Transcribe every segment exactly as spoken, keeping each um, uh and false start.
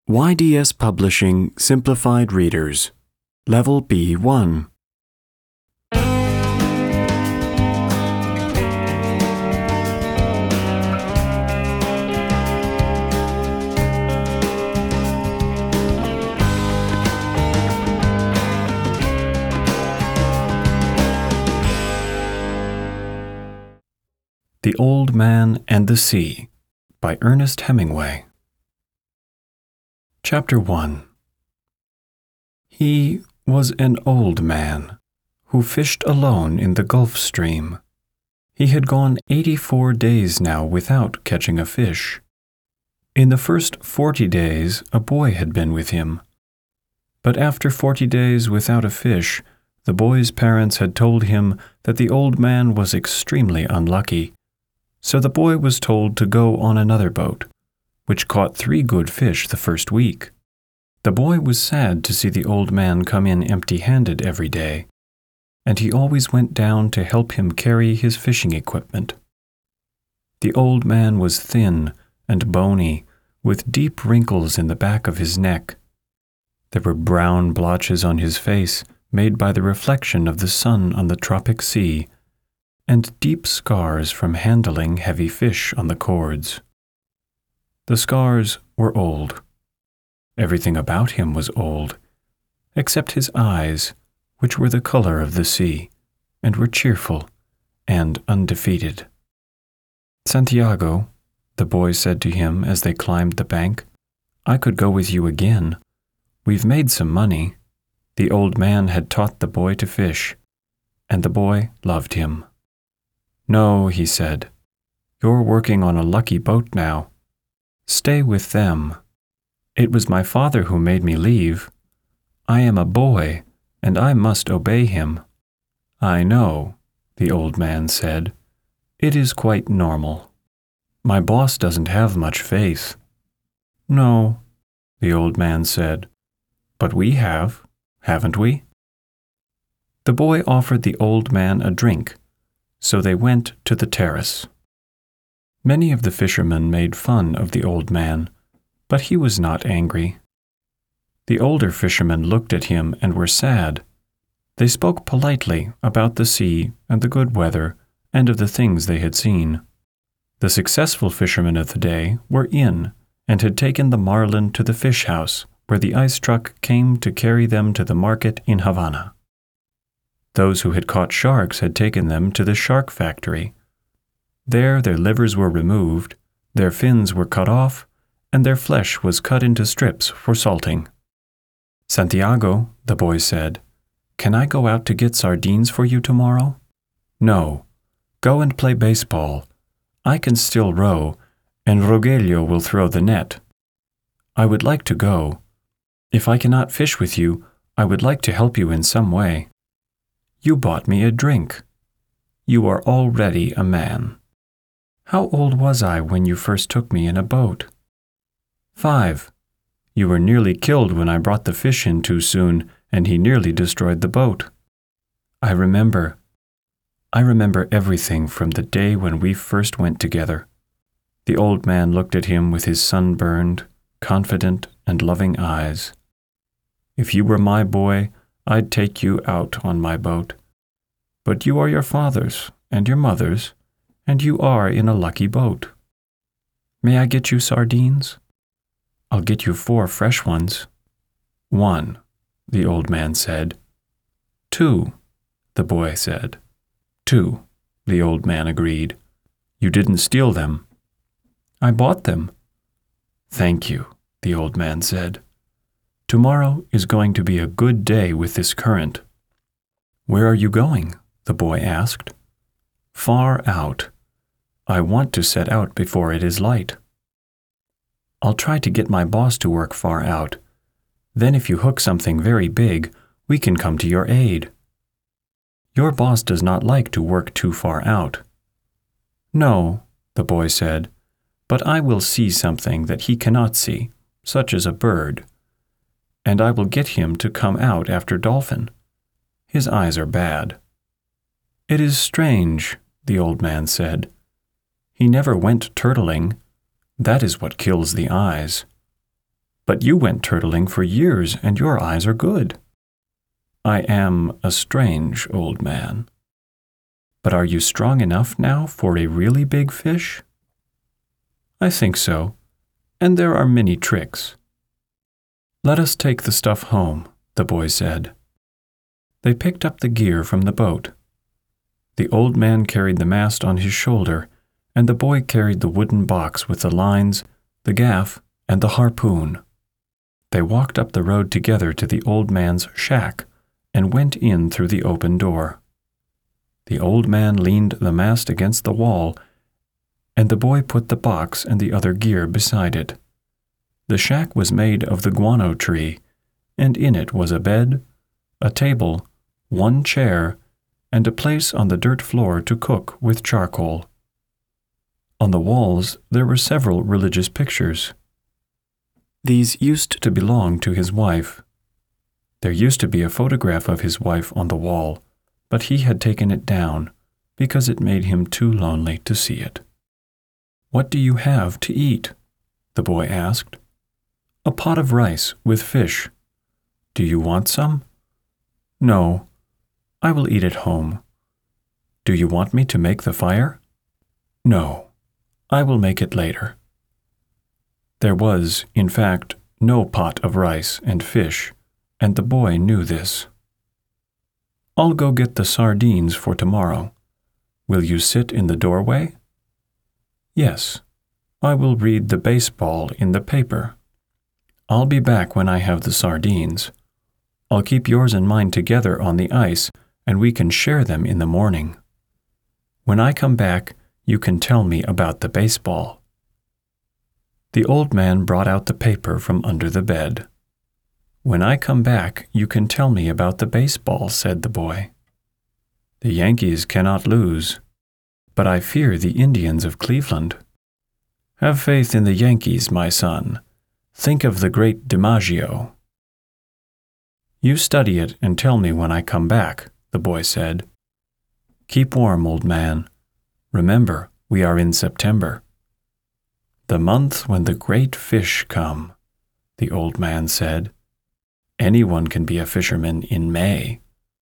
Y D S Publishing Simplified Readers, Level B one. The Old Man and the Sea by Ernest Hemingway. Chapter one. He was an old man who fished alone in the Gulf Stream. He had gone eighty-four days now without catching a fish. In the first forty days a boy had been with him. But after forty days without a fish, the boy's parents had told him that the old man was extremely unlucky. So the boy was told to go on another boat, which caught three good fish the first week. The boy was sad to see the old man come in empty-handed every day, and he always went down to help him carry his fishing equipment. The old man was thin and bony, with deep wrinkles in the back of his neck. There were brown blotches on his face made by the reflection of the sun on the tropic sea, and deep scars from handling heavy fish on the cords. The scars were old. Everything about him was old, except his eyes, which were the color of the sea, and were cheerful and undefeated. "Santiago," the boy said to him as they climbed the bank, "I could go with you again. We've made some money." The old man had taught the boy to fish, and the boy loved him. "No," he said, "you're working on a lucky boat now. Stay with them. It was my father who made me leave. I am a boy, and I must obey him." "I know," the old man said. "It is quite normal. My boss doesn't have much faith." "No," the old man said, "but we have, haven't we?" The boy offered the old man a drink, so they went to the terrace. Many of the fishermen made fun of the old man, but he was not angry. The older fishermen looked at him and were sad. They spoke politely about the sea and the good weather and of the things they had seen. The successful fishermen of the day were in and had taken the marlin to the fish house, where the ice truck came to carry them to the market in Havana. Those who had caught sharks had taken them to the shark factory. There their livers were removed, their fins were cut off, and their flesh was cut into strips for salting. "Santiago," the boy said, "can I go out to get sardines for you tomorrow?" "No. Go and play baseball. I can still row, and Rogelio will throw the net." "I would like to go. If I cannot fish with you, I would like to help you in some way." "You bought me a drink. You are already a man." "How old was I when you first took me in a boat?" "Five. You were nearly killed when I brought the fish in too soon, and he nearly destroyed the boat." "I remember. I remember everything from the day when we first went together." The old man looked at him with his sunburned, confident, and loving eyes. "If you were my boy, I'd take you out on my boat. But you are your father's and your mother's, and you are in a lucky boat. May I get you sardines?" "I'll get you four fresh ones." "One," the old man said. "Two," the boy said. "Two," the old man agreed. "You didn't steal them." "I bought them." "Thank you," the old man said. "Tomorrow is going to be a good day with this current." "Where are you going?" the boy asked. "Far out. I want to set out before it is light." "I'll try to get my boss to work far out. Then if you hook something very big, we can come to your aid." "Your boss does not like to work too far out." "No," the boy said, "but I will see something that he cannot see, such as a bird. And I will get him to come out after dolphin. His eyes are bad." "It is strange," the old man said. "He never went turtling. That is what kills the eyes." But you went turtling for years, and your eyes are good." "I am a strange old man." "But are you strong enough now for a really big fish?" "I think so, and there are many tricks." "Let us take the stuff home," the boy said. They picked up the gear from the boat. The old man carried the mast on his shoulder, and the boy carried the wooden box with the lines, the gaff, and the harpoon. They walked up the road together to the old man's shack and went in through the open door. The old man leaned the mast against the wall, and the boy put the box and the other gear beside it. The shack was made of the guano tree, and in it was a bed, a table, one chair, and a place on the dirt floor to cook with charcoal. On the walls there were several religious pictures. These used to belong to his wife. There used to be a photograph of his wife on the wall, but he had taken it down because it made him too lonely to see it. "What do you have to eat?" the boy asked. "A pot of rice with fish. Do you want some?" "No, I will eat at home." "Do you want me to make the fire?" "No, I will make it later." There was, in fact, no pot of rice and fish, and the boy knew this. "I'll go get the sardines for tomorrow. Will you sit in the doorway?" "Yes, I will read the baseball in the paper. I'll be back when I have the sardines. I'll keep yours and mine together on the ice, and we can share them in the morning. When I come back, you can tell me about the baseball." The old man brought out the paper from under the bed. "When I come back, you can tell me about the baseball," said the boy. "The Yankees cannot lose, but I fear the Indians of Cleveland." "Have faith in the Yankees, my son. Think of the great DiMaggio." "You study it and tell me when I come back," the boy said. "Keep warm, old man. Remember, we are in September." "The month when the great fish come," the old man said. "Anyone can be a fisherman in May."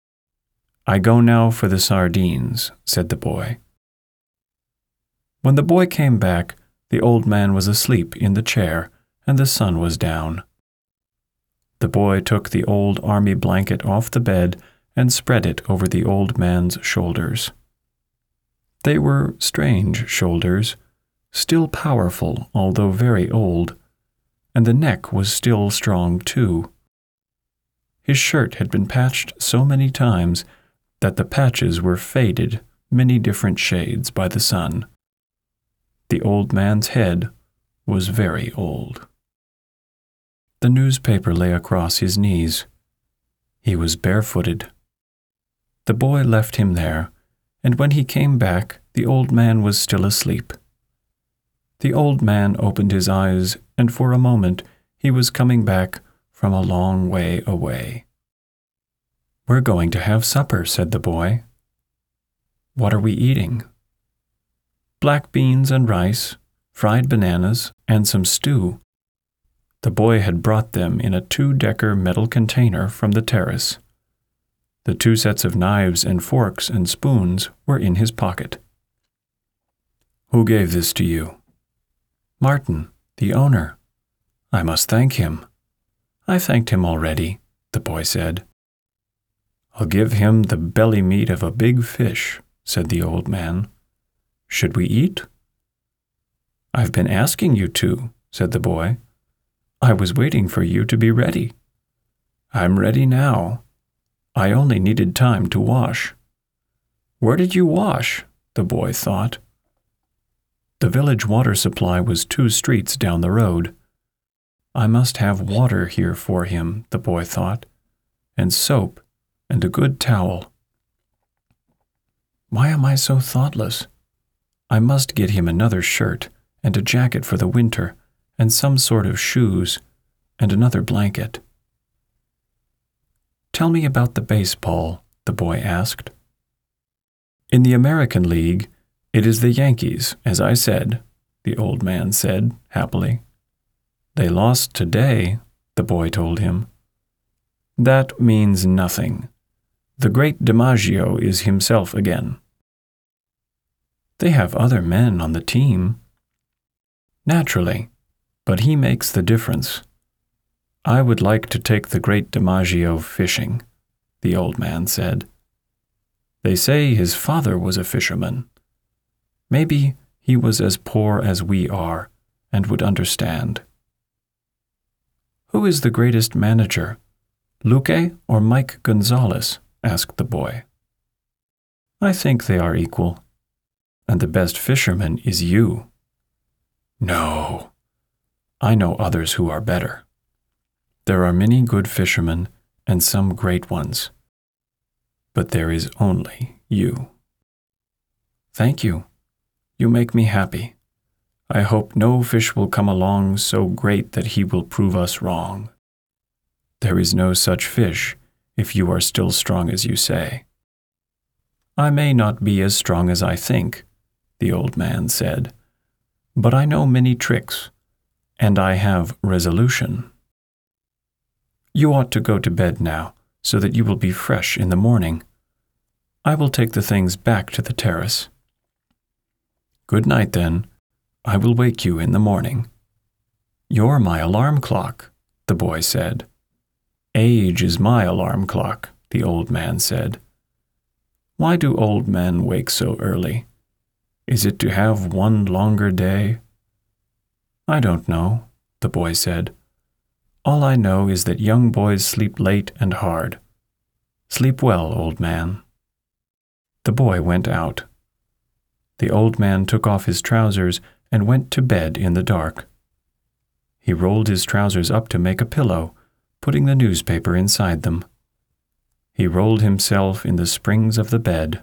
"I go now for the sardines," said the boy. When the boy came back, the old man was asleep in the chair, and the sun was down. The boy took the old army blanket off the bed and spread it over the old man's shoulders. They were strange shoulders, still powerful although very old, and the neck was still strong too. His shirt had been patched so many times that the patches were faded many different shades by the sun. The old man's head was very old. The newspaper lay across his knees. He was barefooted. The boy left him there, and when he came back, the old man was still asleep. The old man opened his eyes, and for a moment he was coming back from a long way away. "We're going to have supper," said the boy. "What are we eating?" "Black beans and rice, fried bananas, and some stew." The boy had brought them in a two-decker metal container from the terrace. The two sets of knives and forks and spoons were in his pocket. "Who gave this to you?" "Martin, the owner. I must thank him." "I thanked him already," the boy said. "I'll give him the belly meat of a big fish," said the old man. "Should we eat?" "I've been asking you to," said the boy. "I was waiting for you to be ready." "I'm ready now. I only needed time to wash." "Where did you wash?" the boy thought. The village water supply was two streets down the road. I must have water here for him, the boy thought, and soap and a good towel. Why am I so thoughtless? I must get him another shirt and a jacket for the winter and some sort of shoes and another blanket. "Tell me about the baseball," the boy asked. "In the American League, it is the Yankees, as I said," the old man said happily. They lost today, the boy told him. That means nothing. The great DiMaggio is himself again. They have other men on the team. Naturally, but he makes the difference. I would like to take the great DiMaggio fishing, the old man said. They say his father was a fisherman. Maybe he was as poor as we are and would understand. Who is the greatest manager, Luque or Mike Gonzalez? Asked the boy. I think they are equal. And the best fisherman is you. No, I know others who are better. There are many good fishermen and some great ones, but there is only you. Thank you. You make me happy. I hope no fish will come along so great that he will prove us wrong. There is no such fish if you are still strong as you say. I may not be as strong as I think, the old man said, but I know many tricks, and I have resolution. You ought to go to bed now, so that you will be fresh in the morning. I will take the things back to the terrace. Good night, then. I will wake you in the morning. You're my alarm clock, the boy said. Age is my alarm clock, the old man said. Why do old men wake so early? Is it to have one longer day? I don't know, the boy said. All I know is that young boys sleep late and hard. Sleep well, old man. The boy went out. The old man took off his trousers and went to bed in the dark. He rolled his trousers up to make a pillow, putting the newspaper inside them. He rolled himself in the springs of the bed.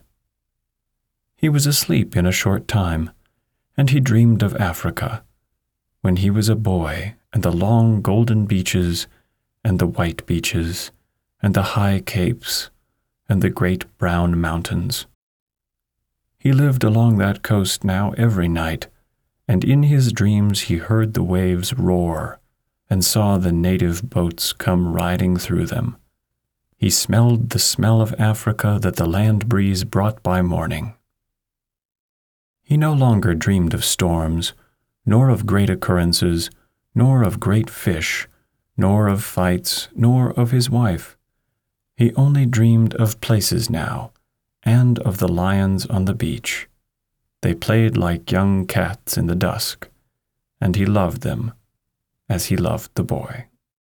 He was asleep in a short time, and he dreamed of Africa, when he was a boy, and the long golden beaches, and the white beaches, and the high capes, and the great brown mountains. He lived along that coast now every night, and in his dreams he heard the waves roar, and saw the native boats come riding through them. He smelled the smell of Africa that the land breeze brought by morning. He no longer dreamed of storms, nor of great occurrences, nor of great fish, nor of fights, nor of his wife. He only dreamed of places now, and of the lions on the beach. They played like young cats in the dusk, and he loved them as he loved the boy.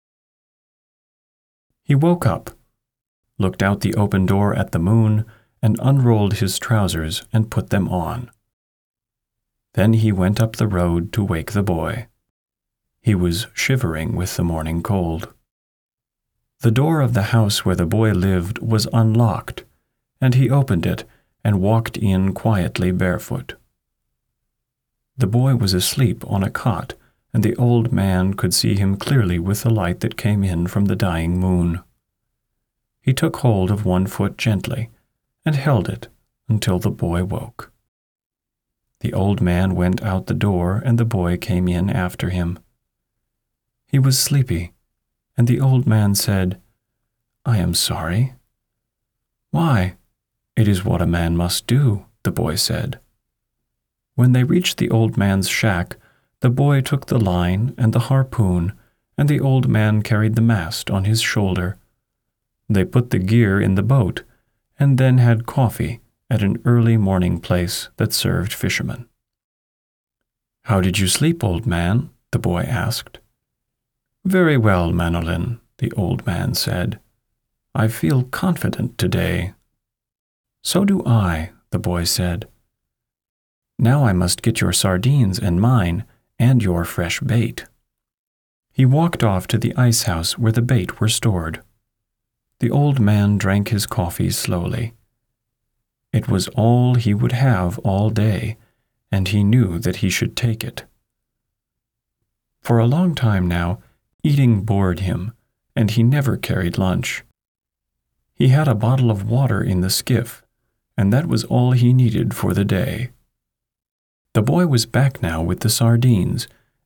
He woke up, looked out the open door at the moon, and unrolled his trousers and put them on. Then he went up the road to wake the boy. He was shivering with the morning cold. The door of the house where the boy lived was unlocked, and he opened it and walked in quietly barefoot. The boy was asleep on a cot, and the old man could see him clearly with the light that came in from the dying moon. He took hold of one foot gently and held it until the boy woke. The old man went out the door, and the boy came in after him. He was sleepy, and the old man said, "I am sorry." "Why? It is what a man must do," the boy said. When they reached the old man's shack, the boy took the line and the harpoon, and the old man carried the mast on his shoulder. They put the gear in the boat, and then had coffee at an early morning place that served fishermen. "How did you sleep, old man?" the boy asked. "Very well, Manolin," the old man said. "I feel confident today." "So do I," the boy said. "Now I must get your sardines and mine, and your fresh bait." He walked off to the ice house where the bait were stored. The old man drank his coffee slowly. It was all he would have all day, and he knew that he should take it. For a long time now, eating bored him, and he never carried lunch. He had a bottle of water in the skiff, and that was all he needed for the day. The boy was back now with the sardines,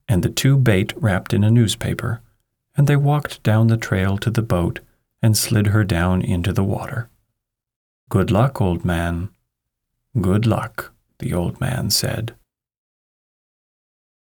and the two bait wrapped in a newspaper, and they walked down the trail to the boat and slid her down into the water. "Good luck, old man." "Good luck," the old man said.